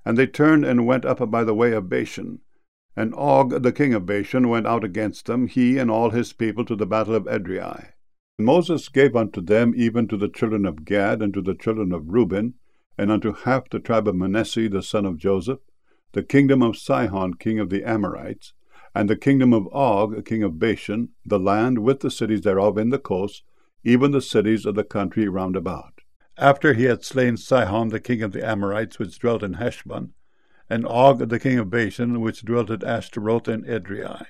And they turned and went up by the way of Bashan. And Og the king of Bashan went out against them, he and all his people, to the battle of Edrei. And Moses gave unto them, even to the children of Gad, and to the children of Reuben, and unto half the tribe of Manasseh the son of Joseph, the kingdom of Sihon king of the Amorites, and the kingdom of Og king of Bashan, the land with the cities thereof in the coast, even the cities of the country round about. After he had slain Sihon the king of the Amorites, which dwelt in Heshbon, and Og the king of Bashan, which dwelt at Ashtaroth and Edrei.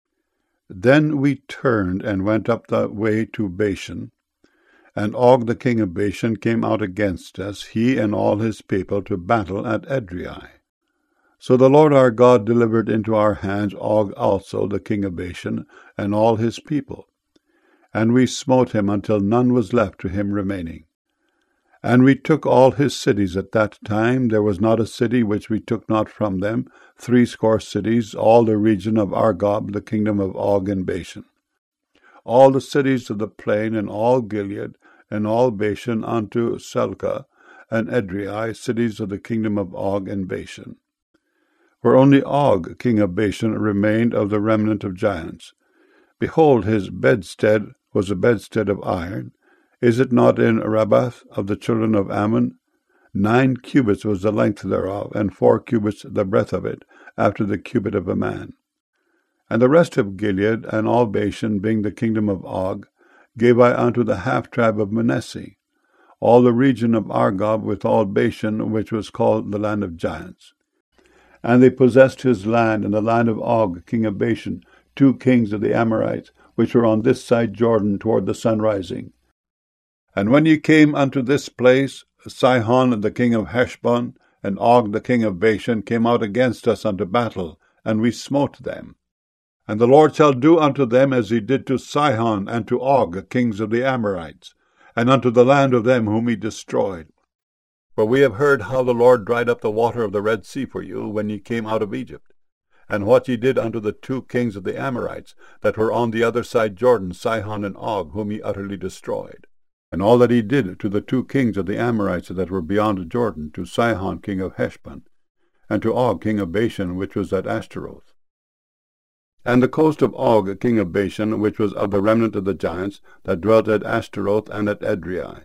Then we turned and went up the way to Bashan, and Og the king of Bashan came out against us, he and all his people, to battle at Edrei. So the Lord our God delivered into our hands Og also the king of Bashan, and all his people. And we smote him until none was left to him remaining. And we took all his cities at that time. There was not a city which we took not from them, 80 cities, all the region of Argob, the kingdom of Og and Bashan. All the cities of the plain, and all Gilead, and all Bashan unto Selcah, and Edrei, cities of the kingdom of Og and Bashan. For only Og, king of Bashan, remained of the remnant of giants. Behold, his bedstead was a bedstead of iron. Is it not in Rabbath of the children of Ammon? 9 cubits was the length thereof, and 4 cubits the breadth of it, after the cubit of a man. And the rest of Gilead, and all Bashan, being the kingdom of Og, gave I unto the half tribe of Manasseh, all the region of Argob with all Bashan, which was called the land of giants. And they possessed his land, and the land of Og, king of Bashan, 2 kings of the Amorites, which were on this side Jordan toward the sun rising. And when ye came unto this place, Sihon the king of Heshbon, and Og the king of Bashan, came out against us unto battle, and we smote them. And the Lord shall do unto them as he did to Sihon and to Og, kings of the Amorites, and unto the land of them whom he destroyed. For we have heard how the Lord dried up the water of the Red Sea for you, when ye came out of Egypt, and what ye did unto the 2 kings of the Amorites, that were on the other side Jordan, Sihon and Og, whom ye utterly destroyed. And all that he did to the 2 kings of the Amorites that were beyond Jordan, to Sihon king of Heshbon, and to Og king of Bashan, which was at Ashtaroth. And the coast of Og king of Bashan, which was of the remnant of the giants, that dwelt at Ashtaroth and at Edrei.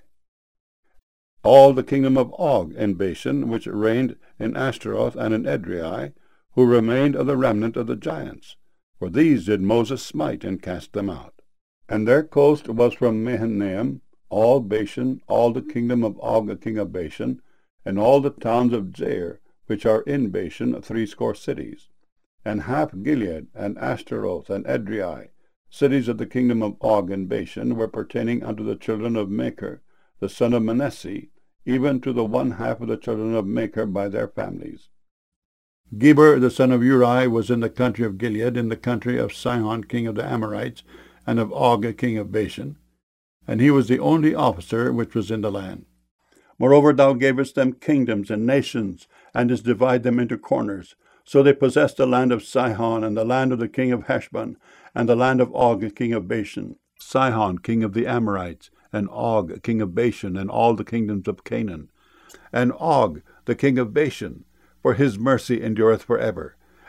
All the kingdom of Og in Bashan, which reigned in Ashtaroth and in Edrei, who remained of the remnant of the giants. For these did Moses smite, and cast them out. And their coast was from Mahanaim, all Bashan, all the kingdom of Og king of Bashan, and all the towns of Jair, which are in Bashan, 80 cities, and half Gilead, and Ashtaroth, and Edrei, cities of the kingdom of Og and Bashan, were pertaining unto the children of Machir, the son of Manasseh, even to the 1/2 of the children of Machir by their families. Geber the son of Uri was in the country of Gilead, in the country of Sihon king of the Amorites, and of Og king of Bashan, and he was the only officer which was in the land. Moreover, thou gavest them kingdoms and nations, and didst divide them into corners. So they possessed the land of Sihon, and the land of the king of Heshbon, and the land of Og king of Bashan, Sihon king of the Amorites, and Og king of Bashan, and all the kingdoms of Canaan. And Og the king of Bashan, for his mercy endureth forever,